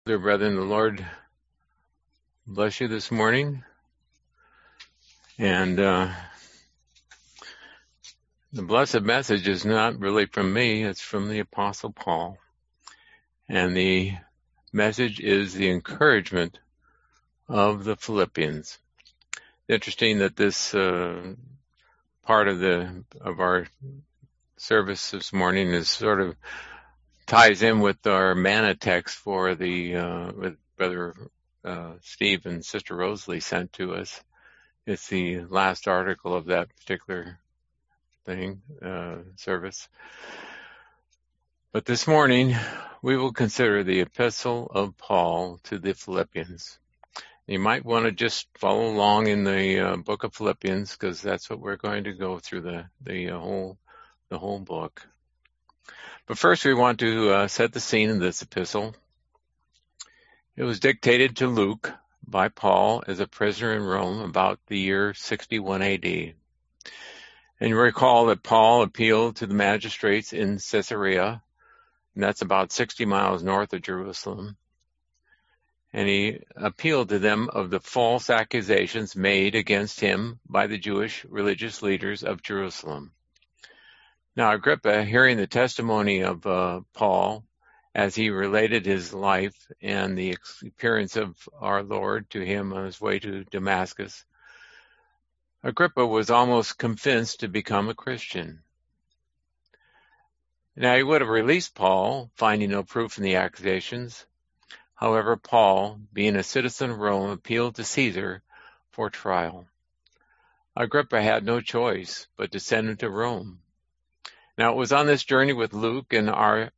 Dear brethren, the Lord bless you this morning. And the blessed message is not really from me, it's from the Apostle Paul. And the message is the encouragement of the Philippians. Interesting that this part of our service this morning is sort of ties in with our manna text for with Brother Steve and Sister Rosalie sent to us. It's the last article of that particular service. But this morning, we will consider the epistle of Paul to the Philippians. You might want to just follow along in the book of Philippians, because that's what we're going to go through the whole book. But first, we want to set the scene in this epistle. It was dictated to Luke by Paul as a prisoner in Rome about the year 61 AD. And you recall that Paul appealed to the magistrates in Caesarea, and that's about 60 miles north of Jerusalem. And he appealed to them of the false accusations made against him by the Jewish religious leaders of Jerusalem. Now Agrippa, hearing the testimony of Paul as he related his life and the appearance of our Lord to him on his way to Damascus, Agrippa was almost convinced to become a Christian. Now he would have released Paul, finding no proof in the accusations. However, Paul, being a citizen of Rome, appealed to Caesar for trial. Agrippa had no choice but to send him to Rome. Now it was on this journey with Luke and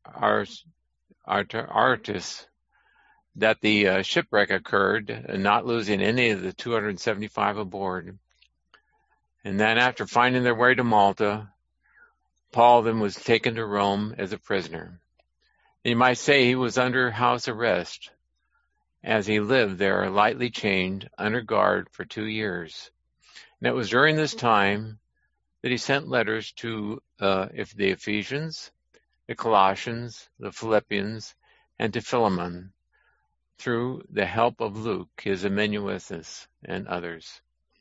Aristarchus that the shipwreck occurred, not losing any of the 275 aboard. And then after finding their way to Malta, Paul then was taken to Rome as a prisoner. You might say he was under house arrest, as he lived there lightly chained under guard for 2 years. And it was during this time that he sent letters to the Ephesians, the Colossians, the Philippians, and to Philemon, through the help of Luke, his amanuensis, and others.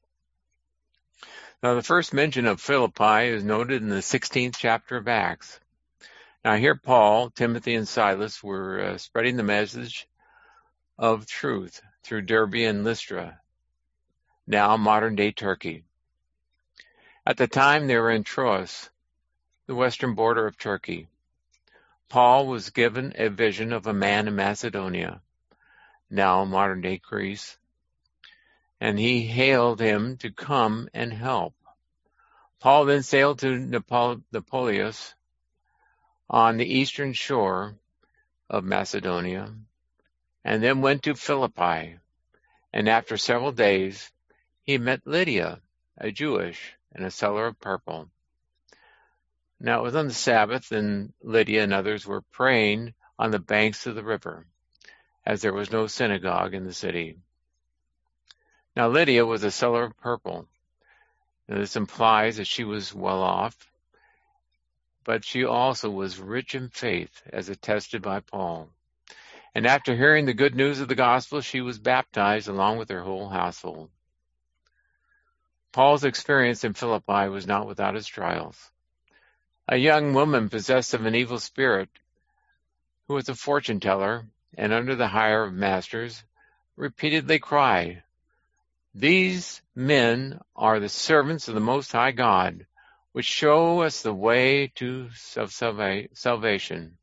Now, the first mention of Philippi is noted in the 16th chapter of Acts. Now, here Paul, Timothy, and Silas were spreading the message of truth through Derbe and Lystra, now modern-day Turkey. At the time, they were in Troas, the western border of Turkey. Paul was given a vision of a man in Macedonia, now modern-day Greece, and he hailed him to come and help. Paul then sailed to Neapolis on the eastern shore of Macedonia, and then went to Philippi. And after several days, he met Lydia, a Jewish, and a seller of purple. Now it was on the Sabbath, and Lydia and others were praying on the banks of the river, as there was no synagogue in the city. Now Lydia was a seller of purple. Now, this implies that she was well off, but she also was rich in faith, as attested by Paul. And after hearing the good news of the gospel, she was baptized along with her whole household. Paul's experience in Philippi was not without its trials. A young woman possessed of an evil spirit, who was a fortune teller and under the hire of masters, repeatedly cried, "These men are the servants of the Most High God, which show us the way of salvation."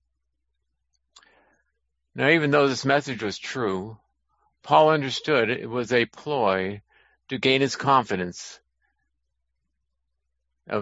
Now, even though this message was true, Paul understood it was a ploy to gain his confidence and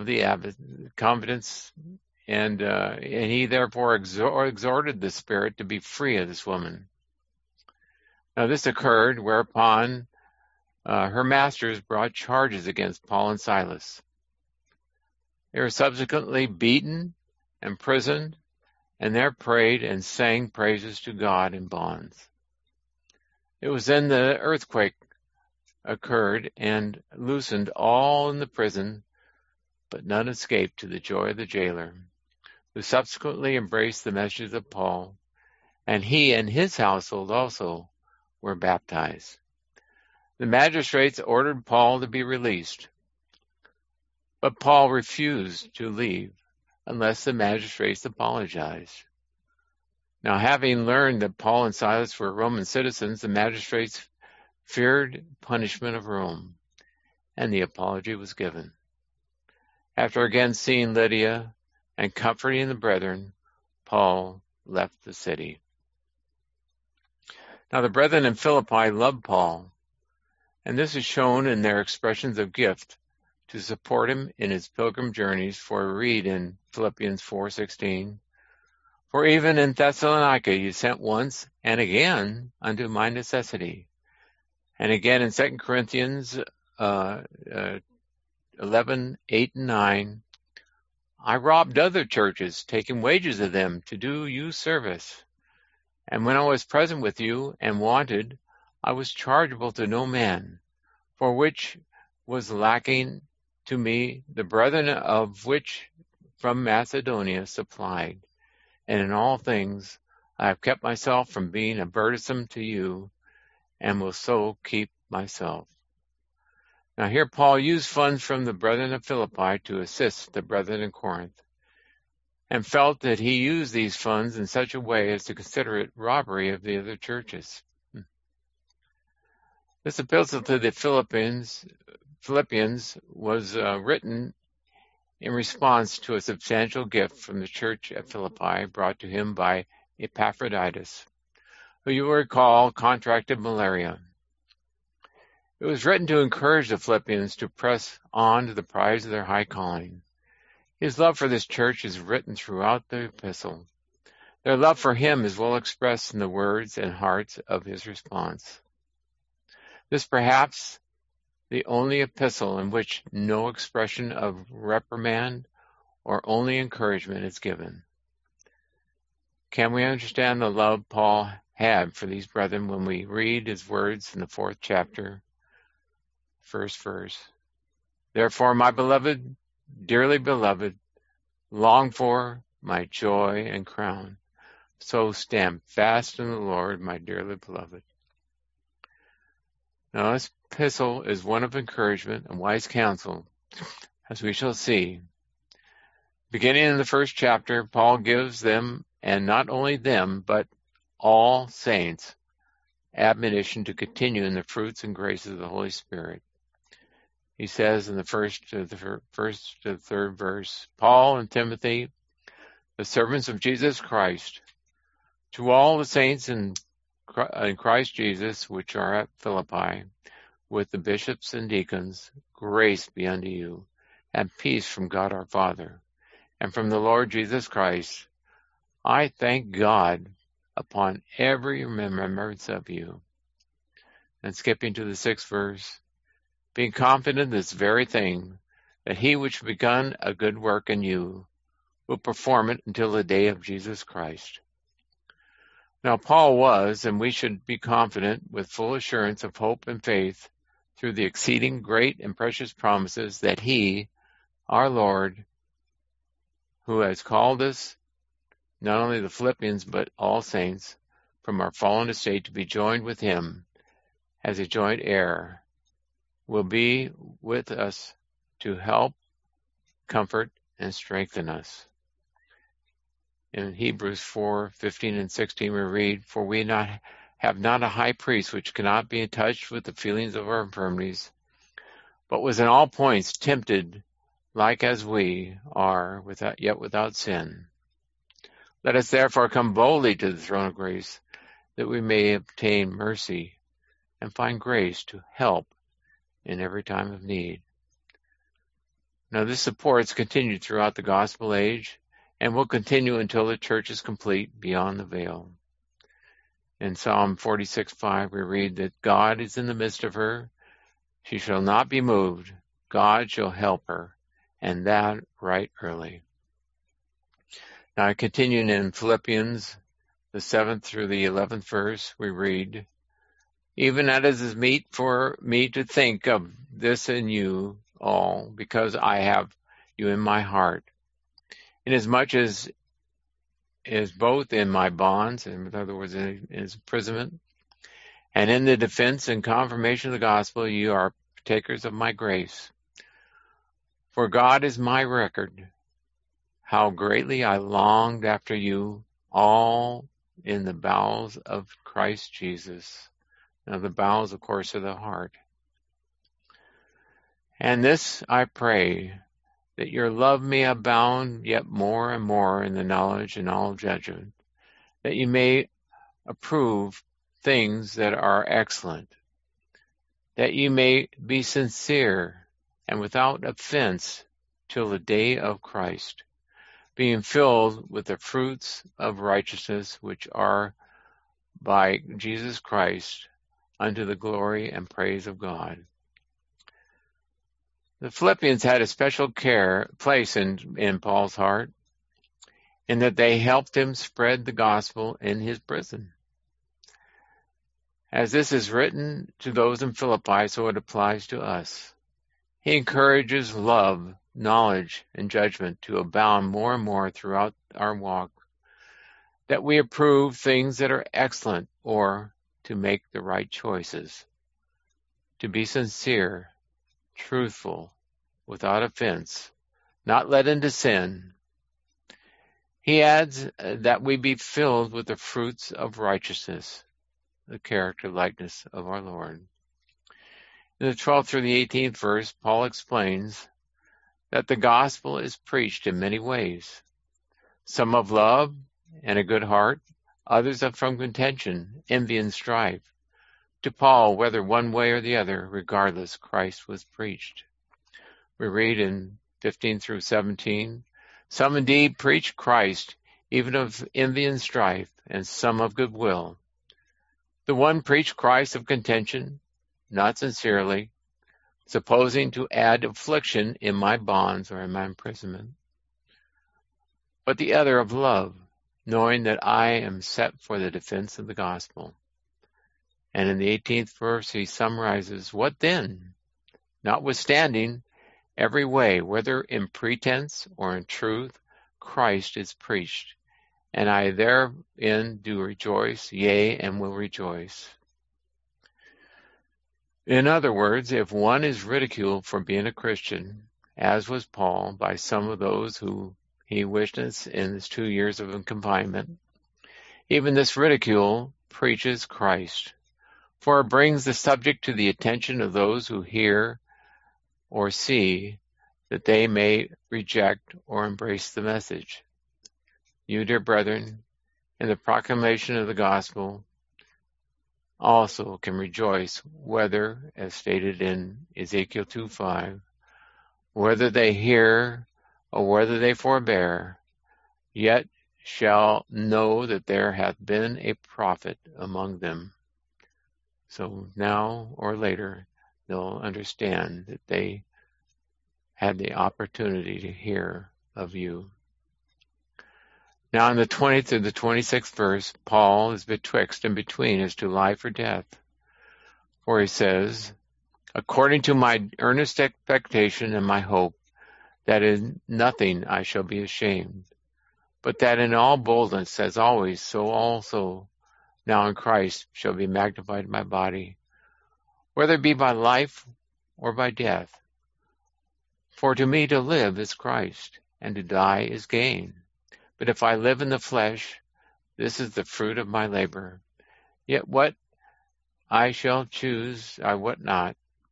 he therefore exhorted the spirit to be free of this woman. Now, this occurred whereupon her masters brought charges against Paul and Silas. They were subsequently beaten, imprisoned, and there prayed and sang praises to God in bonds. It was then the earthquake occurred and loosened all in the prison, but none escaped, to the joy of the jailer, who subsequently embraced the message of Paul and he and his household also were baptized. The magistrates ordered Paul to be released, but Paul refused to leave unless the magistrates apologized. Now, having learned that Paul and Silas were Roman citizens, the magistrates feared punishment of Rome, and the apology was given. After again seeing Lydia and comforting the brethren, Paul left the city. Now, the brethren in Philippi loved Paul, and this is shown in their expressions of gift to support him in his pilgrim journeys, for we read in Philippians 4:16, "For even in Thessalonica you sent once and again unto my necessity." And again in 2 Corinthians 11:8 and 9, "I robbed other churches, taking wages of them to do you service. And when I was present with you and wanted, I was chargeable to no man, for which was lacking to me the brethren of which from Macedonia supplied. And in all things I have kept myself from being a burdensome to you, and will so keep myself." Now here Paul used funds from the brethren of Philippi to assist the brethren in Corinth, and felt that he used these funds in such a way as to consider it robbery of the other churches. This epistle to the Philippians was written in response to a substantial gift from the church at Philippi brought to him by Epaphroditus, who you will recall contracted malaria. It was written to encourage the Philippians to press on to the prize of their high calling. His love for this church is written throughout the epistle. Their love for him is well expressed in the words and hearts of his response. This perhaps the only epistle in which no expression of reprimand or only encouragement is given. Can we understand the love Paul had for these brethren when we read his words in the 4th chapter, first verse? "Therefore, my beloved, dearly beloved, long for, my joy and crown, so stand fast in the Lord, my dearly beloved." Now, this epistle is one of encouragement and wise counsel, as we shall see. Beginning in the 1st chapter, Paul gives them, and not only them, but all saints, admonition to continue in the fruits and graces of the Holy Spirit. He says in the first to the 3rd verse, "Paul and Timothy, the servants of Jesus Christ, to all the saints in Christ Jesus, which are at Philippi, with the bishops and deacons, grace be unto you, and peace from God our Father, and from the Lord Jesus Christ. I thank God upon every remembrance of you." And skipping to the 6th verse, "Being confident this very thing, that he which begun a good work in you will perform it until the day of Jesus Christ." Now Paul was, and we should be confident with full assurance of hope and faith through the exceeding great and precious promises that he, our Lord, who has called us, not only the Philippians, but all saints, from our fallen estate to be joined with him as a joint heir, will be with us to help, comfort, and strengthen us. In Hebrews 4:15 and 16 we read, "For we have not a high priest which cannot be touched with the feelings of our infirmities, but was in all points tempted like as we are, yet without sin. Let us therefore come boldly to the throne of grace, that we may obtain mercy and find grace to help in every time of need." Now this support is continued throughout the gospel age and will continue until the church is complete beyond the veil. In Psalm 46:5 we read that God is in the midst of her. She shall not be moved. God shall help her, and that right early. Now continuing in Philippians, the 7th through the 11th verse, we read, "Even as is meet for me to think of this in you all, because I have you in my heart, inasmuch as is both in my bonds, and in other words, in his imprisonment, and in the defense and confirmation of the gospel, you are partakers of my grace. For God is my record, how greatly I longed after you, all in the bowels of Christ Jesus. Now the bowels, of course, are the heart. And this I pray, that your love may abound yet more and more in the knowledge and all judgment, that you may approve things that are excellent, that you may be sincere and without offense till the day of Christ, being filled with the fruits of righteousness which are by Jesus Christ unto the glory and praise of God. The Philippians had a special place in Paul's heart, in that they helped him spread the gospel in his prison. As this is written to those in Philippi, so it applies to us. He encourages love, knowledge, and judgment to abound more and more throughout our walk, that we approve things that are excellent, or to make the right choices, to be sincere, truthful, without offense, not led into sin. He adds that we be filled with the fruits of righteousness, the character likeness of our Lord. In the 12th through the 18th verse, Paul explains that the gospel is preached in many ways, some of love and a good heart, others are from contention, envy, and strife. To Paul, whether one way or the other, regardless, Christ was preached. We read in 15 through 17, some indeed preach Christ, even of envy and strife, and some of goodwill. The one preached Christ of contention, not sincerely, supposing to add affliction in my bonds or in my imprisonment. But the other of love, knowing that I am set for the defense of the gospel. And in the 18th verse, he summarizes, what then? Notwithstanding, every way, whether in pretense or in truth, Christ is preached, and I therein do rejoice, yea, and will rejoice. In other words, if one is ridiculed for being a Christian, as was Paul by some of those who he witnessed in his 2 years of confinement, even this ridicule preaches Christ, for it brings the subject to the attention of those who hear or see, that they may reject or embrace the message. You, dear brethren, in the proclamation of the gospel, also can rejoice, whether, as stated in Ezekiel 2:5, whether they hear or whether they forbear, yet shall know that there hath been a prophet among them. So now or later, they'll understand that they had the opportunity to hear of you. Now in the 20th to the 26th verse, Paul is betwixt and between as to life or death. For he says, according to my earnest expectation and my hope, that in nothing I shall be ashamed, but that in all boldness, as always, so also now in Christ shall be magnified my body, whether it be by life or by death. For to me to live is Christ, and to die is gain. But if I live in the flesh, this is the fruit of my labor. Yet what I shall choose, I wot not.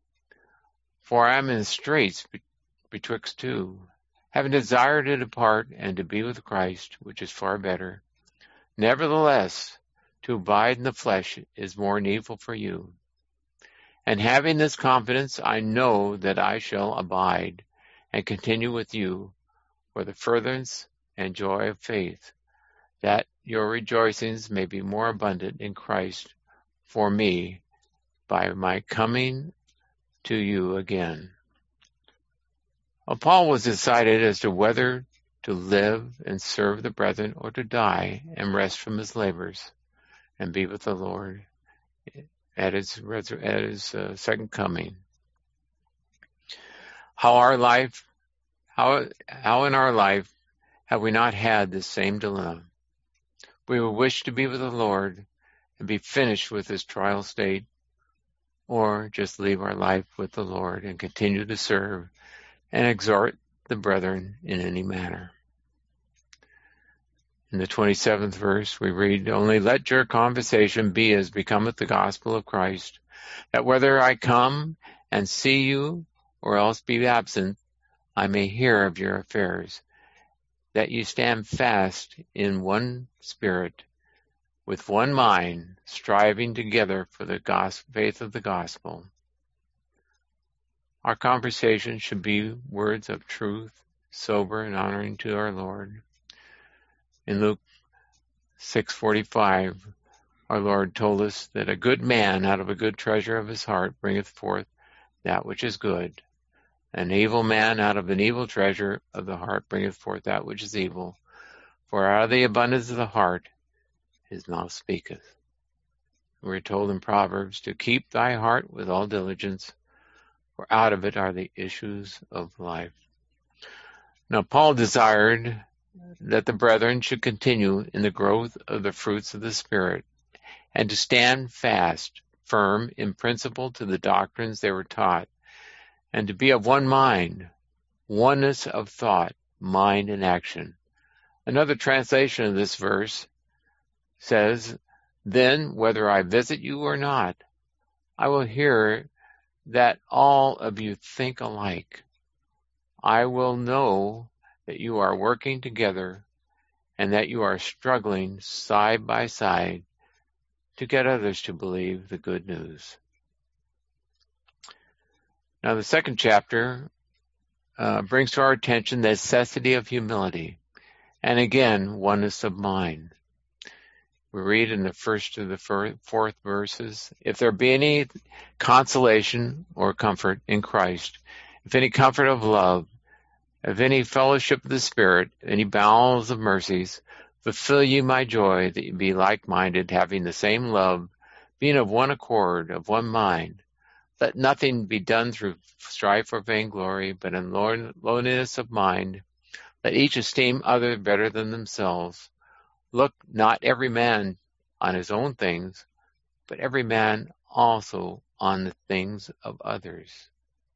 For I am in straits betwixt two, having desire to depart and to be with Christ, which is far better. Nevertheless, to abide in the flesh is more needful for you. And having this confidence, I know that I shall abide and continue with you for the furtherance and joy of faith, that your rejoicings may be more abundant in Christ for me by my coming to you again. Well, Paul was decided as to whether to live and serve the brethren or to die and rest from his labors and be with the Lord at his second coming. How in our life have we not had this same dilemma? We will wish to be with the Lord and be finished with this trial state, or just leave our life with the Lord and continue to serve and exhort the brethren in any manner. In the 27th verse, we read, "Only let your conversation be as becometh the gospel of Christ, that whether I come and see you or else be absent, I may hear of your affairs, that you stand fast in one spirit, with one mind, striving together for the faith of the gospel." Our conversation should be words of truth, sober and honoring to our Lord. In Luke 6:45, our Lord told us that a good man out of a good treasure of his heart bringeth forth that which is good. An evil man out of an evil treasure of the heart bringeth forth that which is evil. For out of the abundance of the heart his mouth speaketh. We are told in Proverbs to keep thy heart with all diligence, for out of it are the issues of life. Now Paul desired that the brethren should continue in the growth of the fruits of the Spirit, and to stand fast, firm in principle to the doctrines they were taught, and to be of one mind, oneness of thought, mind, and action. Another translation of this verse says, "Then, whether I visit you or not, I will hear that all of you think alike. I will know that you are working together and that you are struggling side by side to get others to believe the good news." Now the second chapter brings to our attention the necessity of humility, and again, oneness of mind. We read in the first to the fourth verses, "If there be any consolation or comfort in Christ, if any comfort of love, if any fellowship of the Spirit, any bowels of mercies, fulfill ye my joy, that ye be like-minded, having the same love, being of one accord, of one mind. Let nothing be done through strife or vainglory, but in lowliness of mind. Let each esteem others better than themselves. Look not every man on his own things, but every man also on the things of others."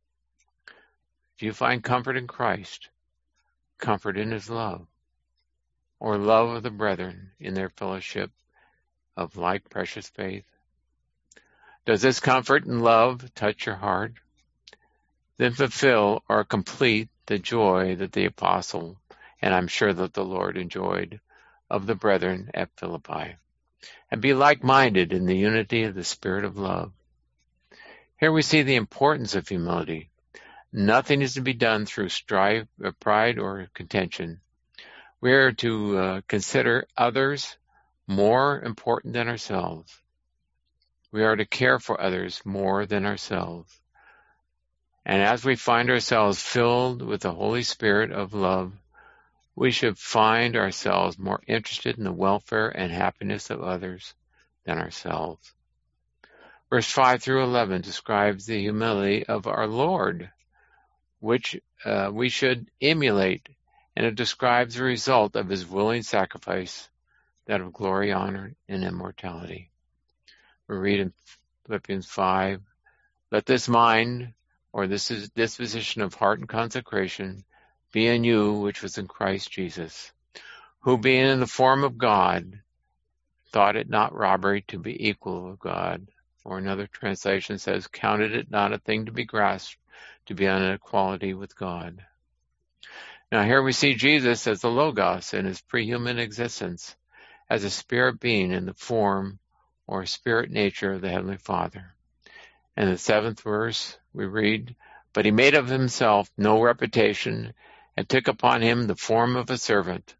Do you find comfort in Christ, comfort in his love, or love of the brethren in their fellowship of like precious faith? Does this comfort and love touch your heart? Then fulfill or complete the joy that the apostle, and I'm sure that the Lord enjoyed, of the brethren at Philippi, and be like-minded in the unity of the spirit of love. Here we see the importance of humility. Nothing is to be done through strife, pride, or contention. We are to consider others more important than ourselves. We are to care for others more than ourselves. And as we find ourselves filled with the Holy Spirit of love, we should find ourselves more interested in the welfare and happiness of others than ourselves. Verse 5 through 11 describes the humility of our Lord, which we should emulate, and it describes the result of his willing sacrifice, that of glory, honor, and immortality. We read in Philippians 5, "Let this mind," or this is disposition of heart and consecration, "be in you, which was in Christ Jesus, who being in the form of God, thought it not robbery to be equal with God." Or another translation says, "Counted it not a thing to be grasped, to be on equality with God." Now here we see Jesus as the Logos in his pre-human existence, as a spirit being in the form or spirit nature of the Heavenly Father. In the 7th verse we read, "But he made of himself no reputation, and took upon him the form of a servant,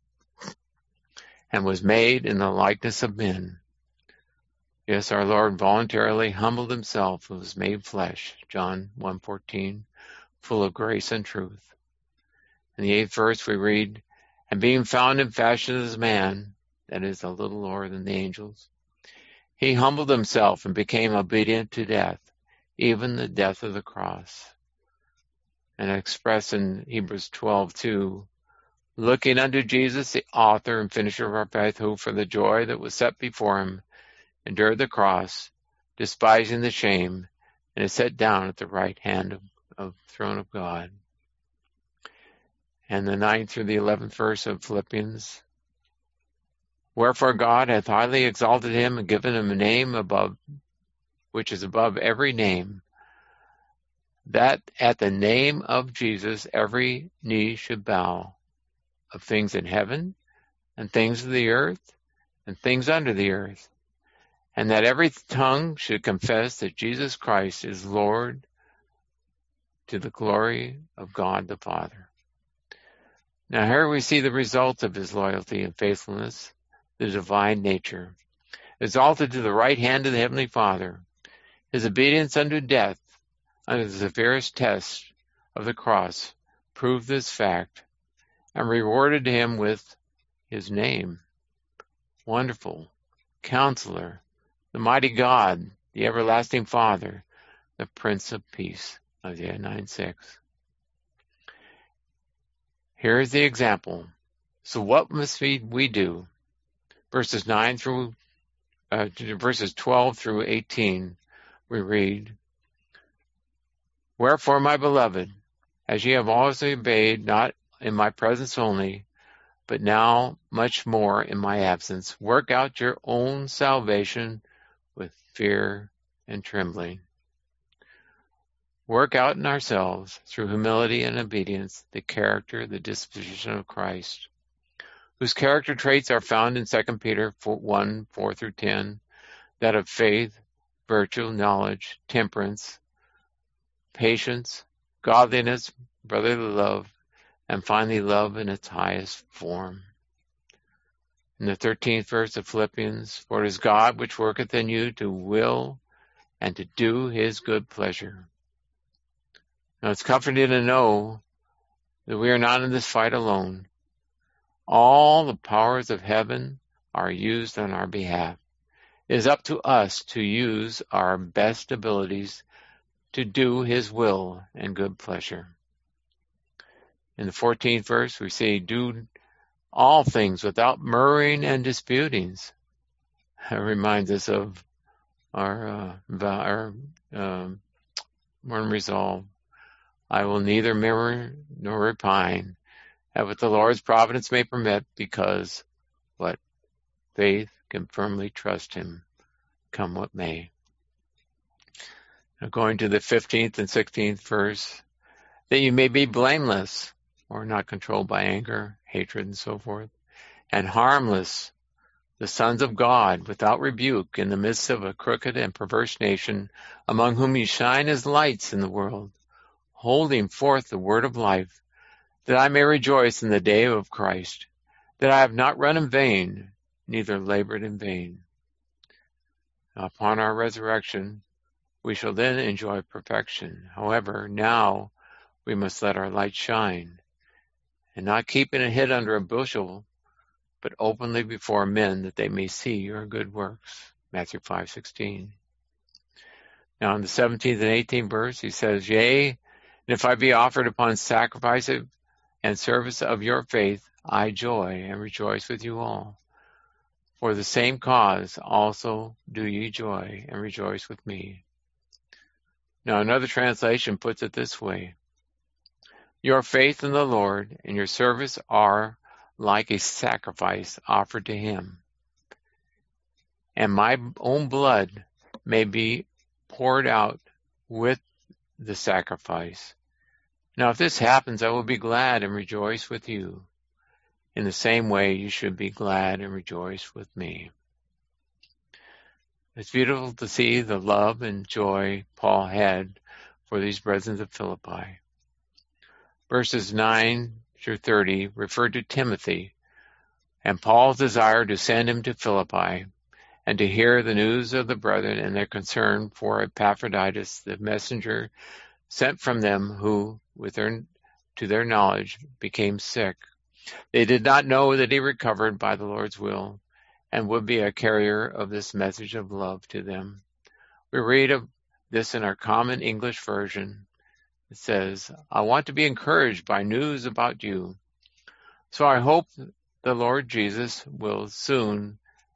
and was made in the likeness of men." Yes, our Lord voluntarily humbled himself and was made flesh, John 1:14, full of grace and truth. In the 8th verse we read, "And being found in fashion as man," that is, a little lower than the angels, "he humbled himself and became obedient to death, even the death of the cross." And expressed in Hebrews 12:2, looking unto Jesus, the author and finisher of our faith, who for the joy that was set before him endured the cross, despising the shame, and is set down at the right hand of the throne of God. And the 9th through the 11th verse of Philippians. Wherefore God hath highly exalted him and given him a name above, which is above every name, that at the name of Jesus every knee should bow, of things in heaven, and things of the earth, and things under the earth, and that every tongue should confess that Jesus Christ is Lord, to the glory of God the Father. Now here we see the result of his loyalty and faithfulness, the divine nature, exalted to the right hand of the Heavenly Father. His obedience unto death, under the severest test of the cross, proved this fact, and rewarded him with his name. Wonderful, Counselor, the mighty God, the everlasting Father, the Prince of Peace. Isaiah 9:6. Here is the example. So what must we do? Verses 12 through 18, we read, Wherefore, my beloved, as ye have always obeyed, not in my presence only, but now much more in my absence, work out your own salvation with fear and trembling. Work out in ourselves, through humility and obedience, the character, the disposition of Christ, whose character traits are found in 2 Peter 1, 4 through 10, that of faith, virtue, knowledge, temperance, patience, godliness, brotherly love, and finally love in its highest form. In the 13th verse of Philippians, for it is God which worketh in you to will and to do his good pleasure. Now it's comforting to know that we are not in this fight alone. All the powers of heaven are used on our behalf. It is up to us to use our best abilities to do his will and good pleasure. In the 14th verse, we say, do all things without murmuring and disputings. That reminds us of our morning resolve. I will neither murmur nor repine, and what the Lord's providence may permit, because what faith can firmly trust him, come what may. Now going to the 15th and 16th verse, that you may be blameless, or not controlled by anger, hatred, and so forth, and harmless, the sons of God, without rebuke, in the midst of a crooked and perverse nation, among whom you shine as lights in the world, holding forth the word of life, that I may rejoice in the day of Christ, that I have not run in vain, neither labored in vain. Now, upon our resurrection, we shall then enjoy perfection. However, now we must let our light shine, and not keeping it hid under a bushel, but openly before men, that they may see your good works. Matthew 5:16. Now in the 17th and 18th verse, he says, Yea, and if I be offered upon sacrifice and service of your faith, I joy and rejoice with you all. For the same cause also do ye joy and rejoice with me. Now another translation puts it this way, Your faith in the Lord and your service are like a sacrifice offered to him, and my own blood may be poured out with the sacrifice. Now if this happens, I will be glad and rejoice with you. In the same way, you should be glad and rejoice with me. It's beautiful to see the love and joy Paul had for these brethren of Philippi. Verses 9 through 30 refer to Timothy and Paul's desire to send him to Philippi and to hear the news of the brethren and their concern for Epaphroditus, the messenger sent from them, who, to their knowledge, became sick. They did not know that he recovered by the Lord's will and would be a carrier of this message of love to them. We read of this in our common English version. It says, I want to be encouraged by news about you. So I hope the Lord Jesus will soon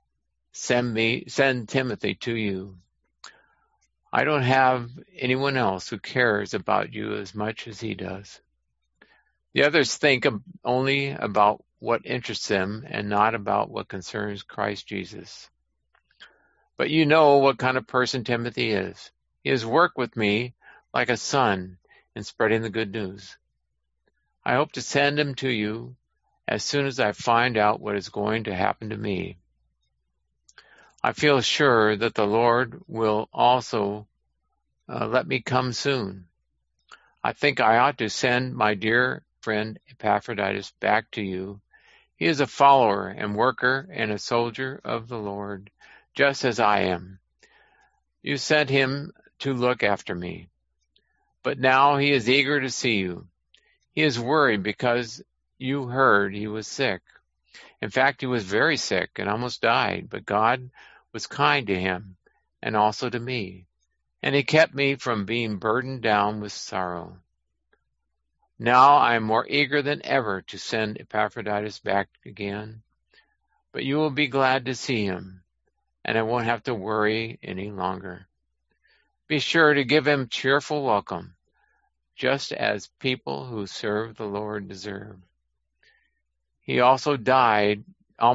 send Timothy to you. I don't have anyone else who cares about you as much as he does. The others think only about what interests them and not about what concerns Christ Jesus. But you know what kind of person Timothy is. He has worked with me like a son in spreading the good news. I hope to send him to you as soon as I find out what is going to happen to me. I feel sure that the Lord will also let me come soon. I think I ought to send my dear friend Epaphroditus back to you. He is a follower and worker and a soldier of the Lord, just as I am. You sent him to look after me, but now he is eager to see you. He is worried because you heard he was sick. In fact, he was very sick and almost died, but God was kind to him and also to me, and he kept me from being burdened down with sorrow. Now I am more eager than ever to send Epaphroditus back again, but you will be glad to see him, and I won't have to worry any longer. Be sure to give him cheerful welcome, just as people who serve the Lord deserve. He almost died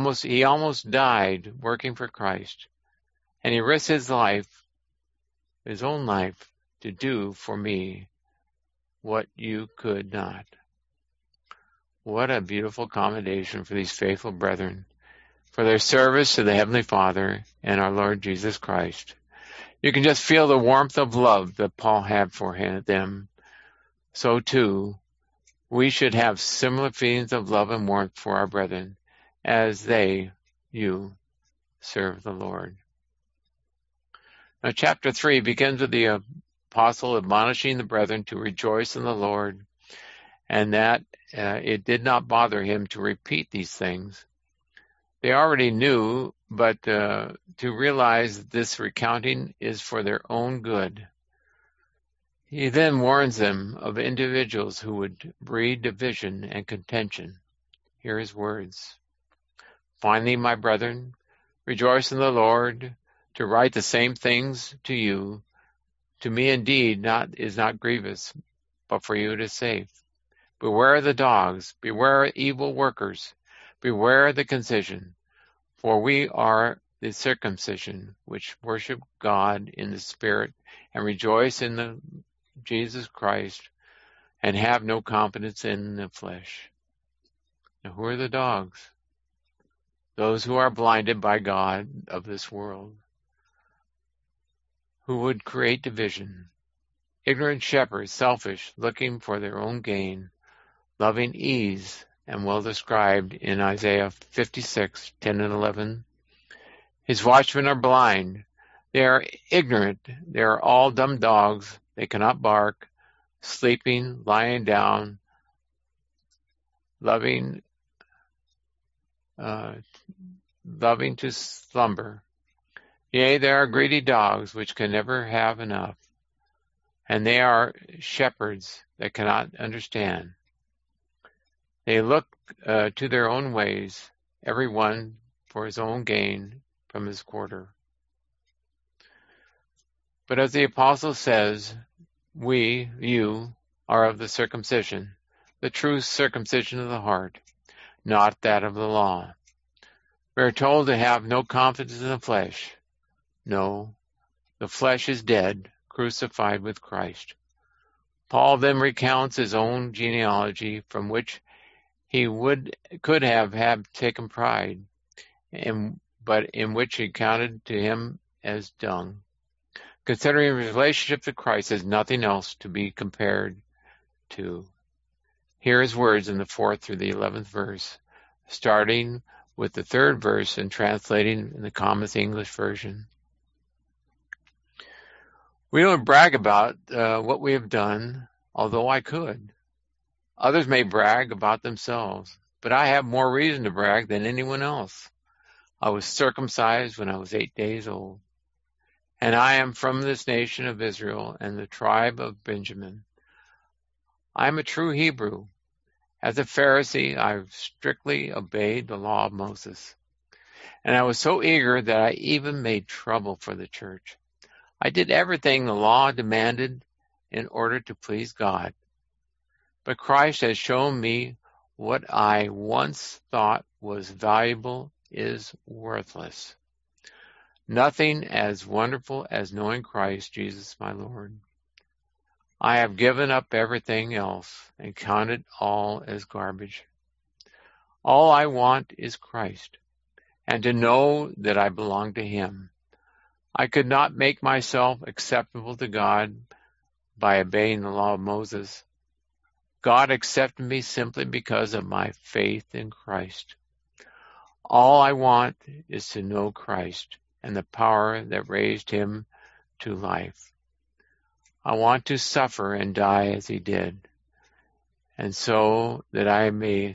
working for Christ, and he risked his own life, to do for me what you could not. What a beautiful commendation for these faithful brethren, for their service to the Heavenly Father and our Lord Jesus Christ. You can just feel the warmth of love that Paul had for them. So too, we should have similar feelings of love and warmth for our brethren as you, serve the Lord. Now, chapter 3 begins with the apostle admonishing the brethren to rejoice in the Lord, and that it did not bother him to repeat these things. They already knew, but to realize this recounting is for their own good. He then warns them of individuals who would breed division and contention. Hear his words. Finally, my brethren, rejoice in the Lord. To write the same things to you, to me indeed is not grievous, but for you it is safe. Beware the dogs, beware evil workers, beware the concision, for we are the circumcision, which worship God in the Spirit and rejoice in the Jesus Christ, and have no confidence in the flesh. Now, who are the dogs? Those who are blinded by God of this world, who would create division. Ignorant shepherds, selfish, looking for their own gain, loving ease, and well described in Isaiah 56:10 and 11. His watchmen are blind. They are ignorant. They are all dumb dogs. They cannot bark, sleeping, lying down, loving to slumber. Yea, they are greedy dogs which can never have enough, and they are shepherds that cannot understand. They look to their own ways, every one for his own gain from his quarter. But as the apostle says, you, are of the circumcision, the true circumcision of the heart, not that of the law. We are told to have no confidence in the flesh. No, the flesh is dead, crucified with Christ. Paul then recounts his own genealogy, from which he could have taken pride, but in which he counted to him as dung, considering his relationship to Christ as nothing else to be compared to. Hear his words in the 4th through the 11th verse, starting with the 3rd verse and translating in the Common English Version. We don't brag about what we have done, although I could. Others may brag about themselves, but I have more reason to brag than anyone else. I was circumcised when I was 8 days old, and I am from this nation of Israel and the tribe of Benjamin. I am a true Hebrew, As a Pharisee, I strictly obeyed the law of Moses, and I was so eager that I even made trouble for the church. I did everything the law demanded in order to please God. But Christ has shown me what I once thought was valuable is worthless. Nothing as wonderful as knowing Christ Jesus my Lord. I have given up everything else and counted all as garbage. All I want is Christ, and to know that I belong to Him. I could not make myself acceptable to God by obeying the law of Moses. God accepted me simply because of my faith in Christ. All I want is to know Christ and the power that raised Him to life. I want to suffer and die as He did, and so that I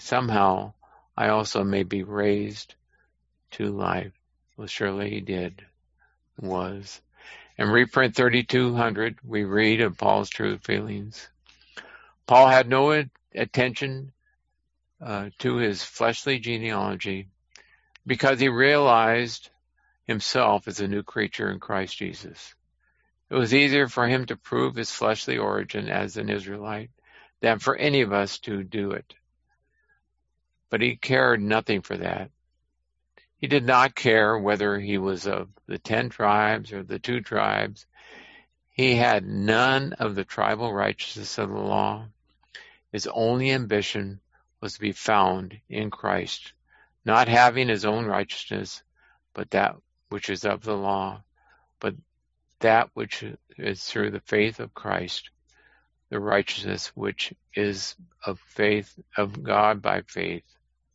also may be raised to life. Well, surely He did, was. In reprint 3200, we read of Paul's true feelings. Paul had no attention to his fleshly genealogy because he realized himself as a new creature in Christ Jesus. It was easier for him to prove his fleshly origin as an Israelite than for any of us to do it. But he cared nothing for that. He did not care whether he was of the 10 tribes or the 2 tribes. He had none of the tribal righteousness of the law. His only ambition was to be found in Christ, not having his own righteousness, but that which is of the law, but that which is through the faith of Christ, the righteousness which is of faith of God by faith.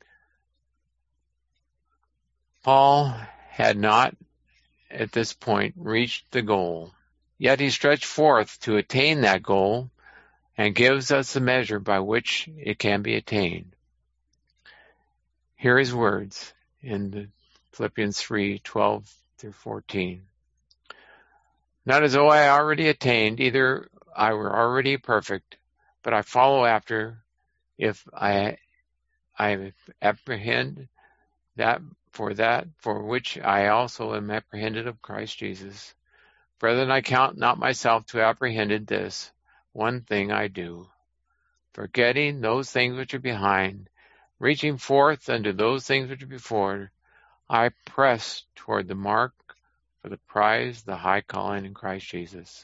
Paul had not at this point reached the goal, yet he stretched forth to attain that goal and gives us the measure by which it can be attained. Here are his words in Philippians 3:12-14. Not as though I already attained, either I were already perfect, but I follow after, if I apprehend that for which I also am apprehended of Christ Jesus. Brethren, I count not myself to have apprehended this. One thing I do, forgetting those things which are behind, reaching forth unto those things which are before, I press toward the mark for the prize, the high calling in Christ Jesus.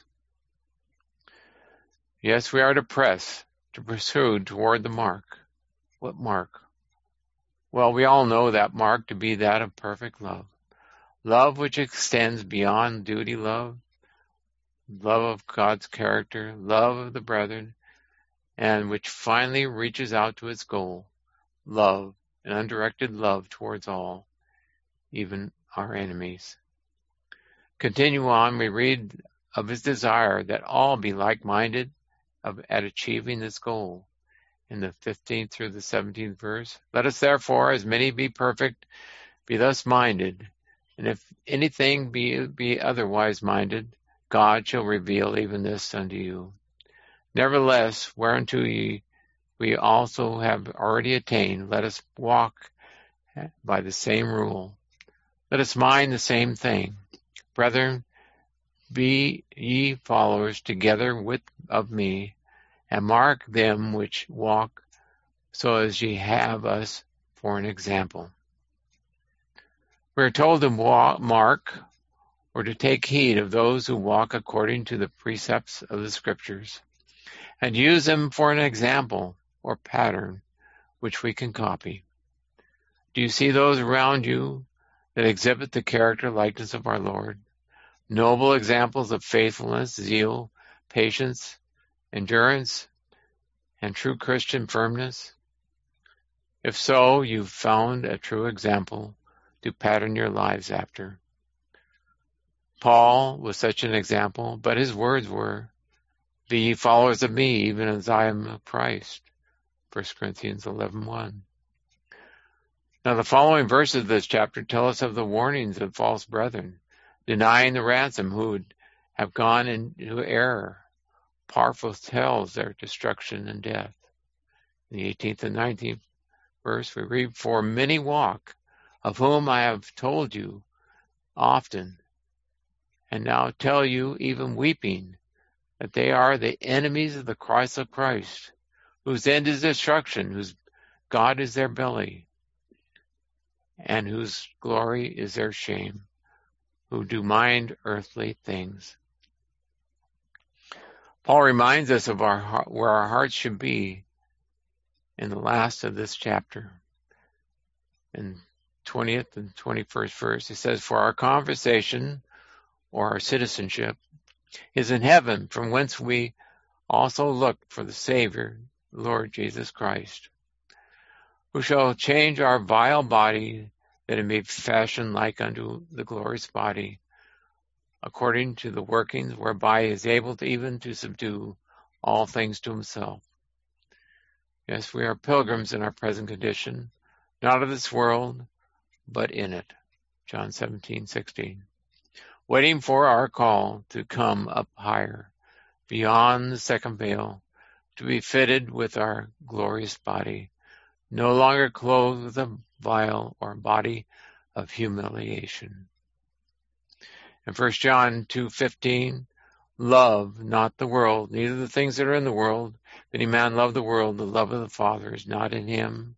Yes, we are to press, to pursue toward the mark. What mark? Well, we all know that mark to be that of perfect love. Love which extends beyond duty love of God's character, love of the brethren, and which finally reaches out to its goal, love, an undirected love towards all, even our enemies. Continue on, we read of his desire that all be like-minded at achieving this goal. In the 15th through the 17th verse, let us therefore, as many be perfect, be thus minded, and if anything be otherwise minded, God shall reveal even this unto you. Nevertheless, whereunto we also have already attained, let us walk by the same rule. Let us mind the same thing. Brethren, be ye followers together of me, and mark them which walk, so as ye have us for an example. We are told to mark or to take heed of those who walk according to the precepts of the Scriptures, and use them for an example or pattern which we can copy. Do you see those around you that exhibit the character likeness of our Lord? Noble examples of faithfulness, zeal, patience, endurance, and true Christian firmness? If so, you've found a true example to pattern your lives after. Paul was such an example, but his words were, be ye followers of me, even as I am of Christ. 1 Corinthians 11:1. Now the following verses of this chapter tell us of the warnings of false brethren, denying the ransom, who would have gone into error. Powerful tells their destruction and death. In the 18th and 19th verse, we read, "For many walk, of whom I have told you often, and now tell you even weeping, that they are the enemies of the cross of Christ, whose end is destruction, whose God is their belly, and whose glory is their shame, who do mind earthly things." Paul reminds us of where our hearts should be in the last of this chapter. In 20th and 21st verse, it says, "For our conversation, or our citizenship, is in heaven, from whence we also look for the Savior, Lord Jesus Christ, who shall change our vile body, that it may be fashioned like unto the glorious body, according to the workings whereby he is able to even to subdue all things to himself." Yes, we are pilgrims in our present condition, not of this world, but in it. John 17:16. Waiting for our call to come up higher, beyond the second veil, to be fitted with our glorious body, no longer clothed with a vile or body of humiliation. In 1 John 2:15, "Love not the world, neither the things that are in the world. If any man love the world, the love of the Father is not in him."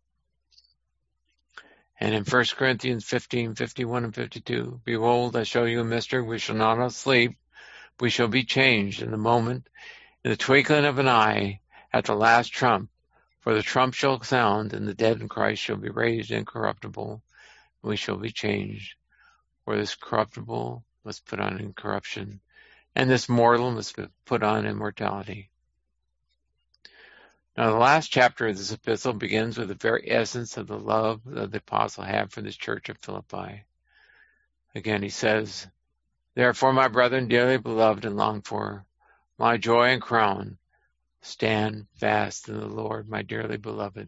And in 1 Corinthians 15:51 and 52, "Behold, I show you a mystery. We shall not sleep. We shall be changed in the moment, in the twinkling of an eye, at the last trump. For the trump shall sound, and the dead in Christ shall be raised incorruptible. And we shall be changed. For this corruptible must put on incorruption, and this mortal must put on immortality." Now, the last chapter of this epistle begins with the very essence of the love that the apostle had for this church of Philippi. Again, he says, "Therefore, my brethren, dearly beloved and longed for, my joy and crown, stand fast in the Lord, my dearly beloved."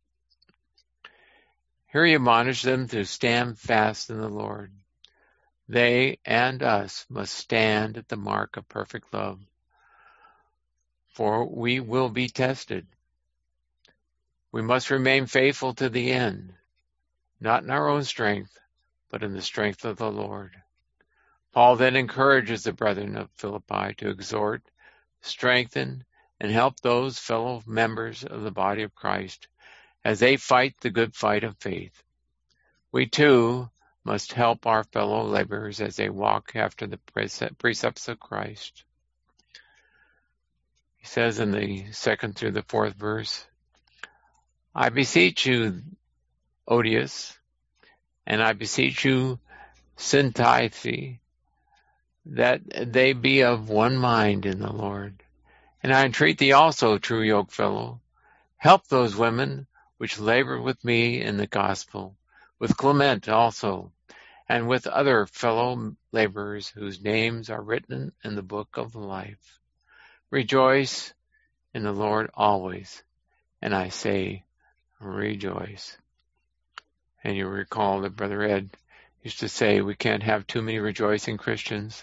Here he admonished them to stand fast in the Lord. They and us must stand at the mark of perfect love, for we will be tested. We must remain faithful to the end, not in our own strength, but in the strength of the Lord. Paul then encourages the brethren of Philippi to exhort, strengthen, and help those fellow members of the body of Christ as they fight the good fight of faith. We too must help our fellow laborers as they walk after the precepts of Christ. He says in the 2nd through the 4th verse, "I beseech you, Odius, and I beseech you, Syntyche, that they be of one mind in the Lord. And I entreat thee also, true yokefellow, help those women which labor with me in the gospel, with Clement also, and with other fellow laborers whose names are written in the book of life. Rejoice in the Lord always, and I say, rejoice." And you recall that Brother Ed used to say we can't have too many rejoicing Christians.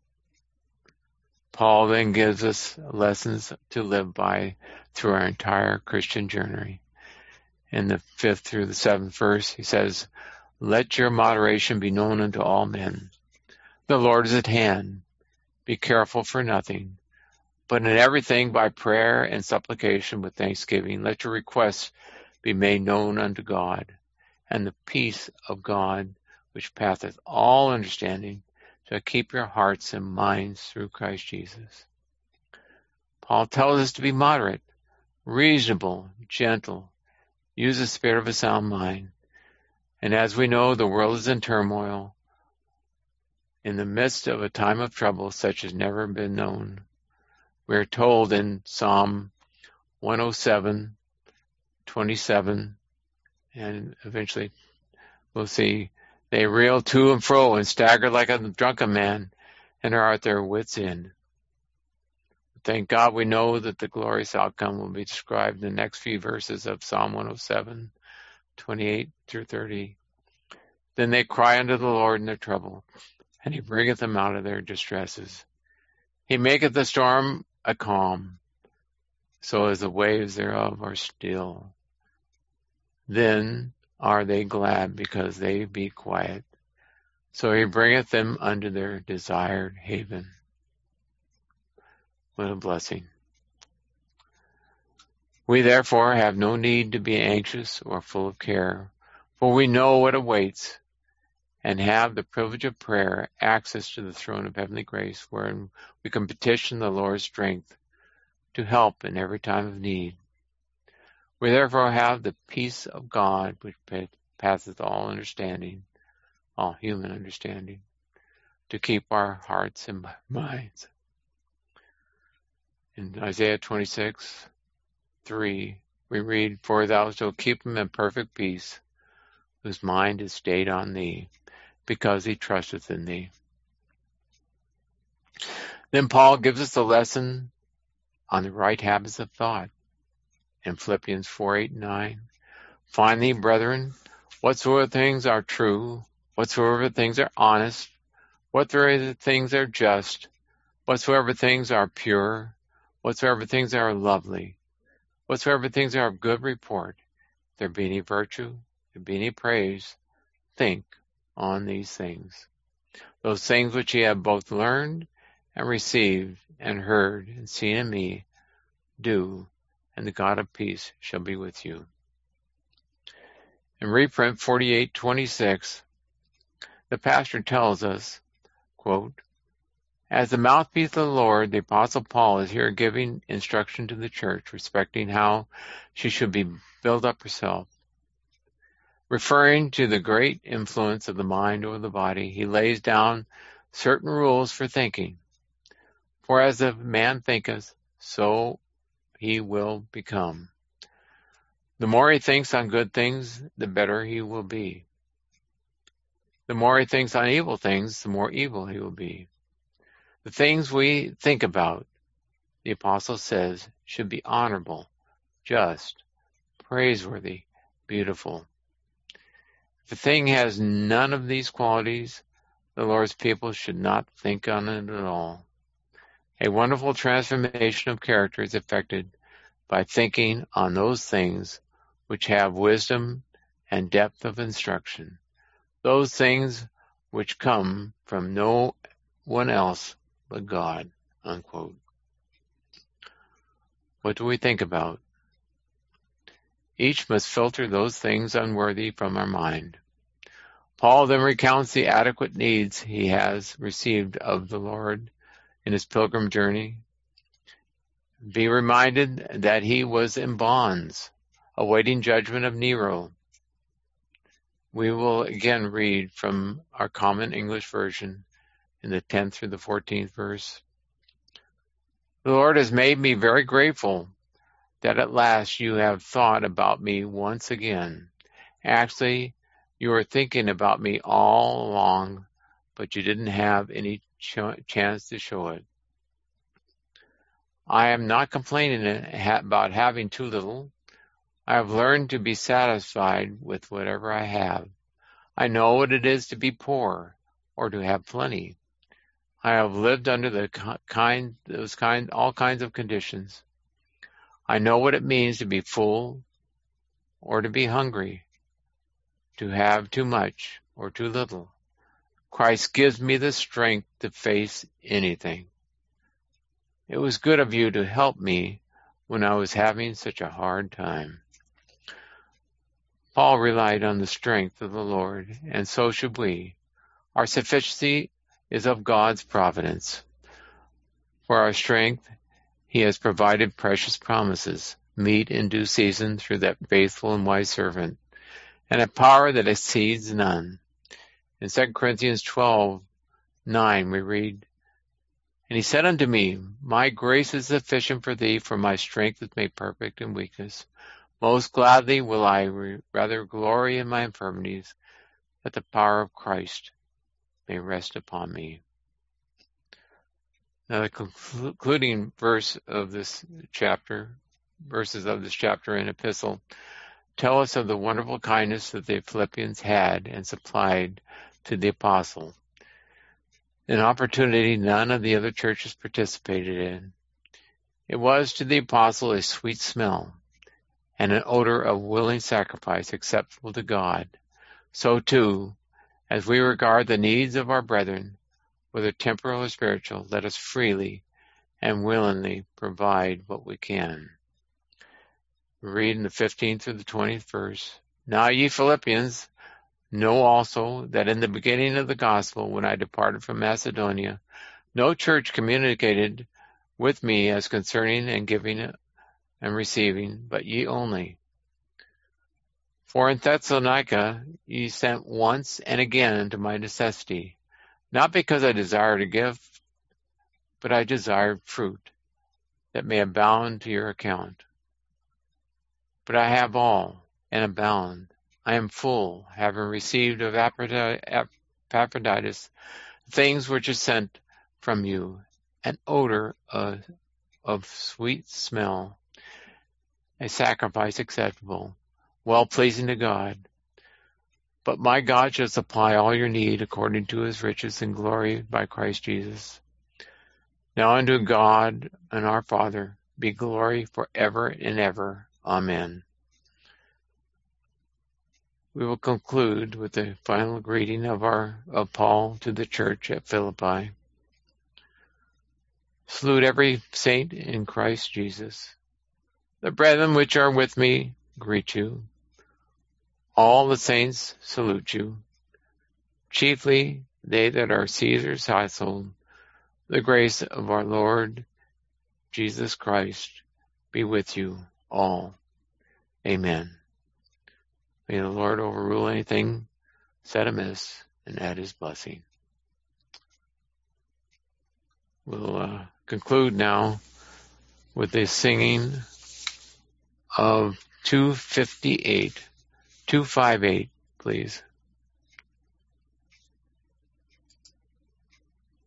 Paul then gives us lessons to live by through our entire Christian journey. In the 5th through the 7th verse, he says, "Let your moderation be known unto all men. The Lord is at hand. Be careful for nothing, but in everything by prayer and supplication with thanksgiving, let your requests be made known unto God, and the peace of God, which passeth all understanding, shall keep your hearts and minds through Christ Jesus." Paul tells us to be moderate, reasonable, gentle, use the spirit of a sound mind. And as we know, the world is in turmoil, in the midst of a time of trouble such as never been known. We are told in Psalm 107:27, and eventually we'll see, "They reel to and fro and stagger like a drunken man, and are at their wits' end." Thank God we know that the glorious outcome will be described in the next few verses of Psalm 107:28 through 30. "Then they cry unto the Lord in their trouble, and he bringeth them out of their distresses. He maketh the storm a calm, so as the waves thereof are still. Then are they glad because they be quiet. So he bringeth them unto their desired haven. What a blessing. We therefore have no need to be anxious or full of care, for we know what awaits, and have the privilege of prayer, access to the throne of heavenly grace, wherein we can petition the Lord's strength to help in every time of need. We therefore have the peace of God, which passeth all understanding, all human understanding, to keep our hearts and minds. In Isaiah 26:3, we read, For thou shalt keep him in perfect peace, whose mind is stayed on thee, because he trusteth in thee. Then Paul gives us a lesson on the right habits of thought. In Philippians 4:8-9, Finally, brethren, whatsoever things are true, whatsoever things are honest, whatsoever things are just, whatsoever things are pure, whatsoever things are lovely, whatsoever things are of good report, if there be any virtue, if there be any praise, think on these things. Those things which ye have both learned and received and heard and seen in me, do, and the God of peace shall be with you. In reprint 48:26, the pastor tells us, quote, As the mouthpiece of the Lord, the Apostle Paul is here giving instruction to the church respecting how she should be built up herself. Referring to the great influence of the mind over the body, he lays down certain rules for thinking. For as a man thinketh, so he will become. The more he thinks on good things, the better he will be. The more he thinks on evil things, the more evil he will be. The things we think about, the apostle says, should be honorable, just, praiseworthy, beautiful. If a thing has none of these qualities, the Lord's people should not think on it at all. A wonderful transformation of character is effected by thinking on those things which have wisdom and depth of instruction, those things which come from no one else but God, unquote. What do we think about? Each must filter those things unworthy from our mind. Paul then recounts the adequate needs he has received of the Lord in his pilgrim journey. Be reminded that he was in bonds, awaiting judgment of Nero. We will again read from our Common English Version in the 10th through the 14th verse. The Lord has made me very grateful that at last you have thought about me once again. Actually, you were thinking about me all along, but you didn't have any chance to show it. I am not complaining about having too little. I have learned to be satisfied with whatever I have. I know what it is to be poor or to have plenty. I have lived under all kinds of conditions. I know what it means to be full or to be hungry, to have too much or too little. Christ gives me the strength to face anything. It was good of you to help me when I was having such a hard time. Paul relied on the strength of the Lord, and so should we. Our sufficiency is of God's providence. For our strength, he has provided precious promises, meet in due season through that faithful and wise servant, and a power that exceeds none. In 2 Corinthians 12:9 we read, And he said unto me, My grace is sufficient for thee, for my strength is made perfect in weakness. Most gladly will I rather glory in my infirmities, that the power of Christ may rest upon me. Now the concluding verses of this chapter and epistle tell us of the wonderful kindness that the Philippians had and supplied to the apostle, an opportunity none of the other churches participated in. It was to the apostle a sweet smell, and an odor of willing sacrifice acceptable to God. So too, as we regard the needs of our brethren, whether temporal or spiritual, let us freely and willingly provide what we can. We read in the 15th through the 20th verse. Now ye Philippians, know also that in the beginning of the gospel, when I departed from Macedonia, no church communicated with me as concerning and giving and receiving, but ye only. For in Thessalonica ye sent once and again to my necessity, not because I desire to give, but I desired fruit, that may abound to your account. But I have all, and abound. I am full, having received of Epaphroditus things which are sent from you, an odor of sweet smell, a sacrifice acceptable, well-pleasing to God. But my God shall supply all your need according to his riches and glory by Christ Jesus. Now unto God and our Father be glory forever and ever. Amen. We will conclude with the final greeting of Paul to the church at Philippi. Salute every saint in Christ Jesus. The brethren which are with me greet you. All the saints salute you. Chiefly they that are Caesar's household. The grace of our Lord Jesus Christ be with you all. Amen. May the Lord overrule anything said amiss and add his blessing. We'll conclude now with the singing of 258, please.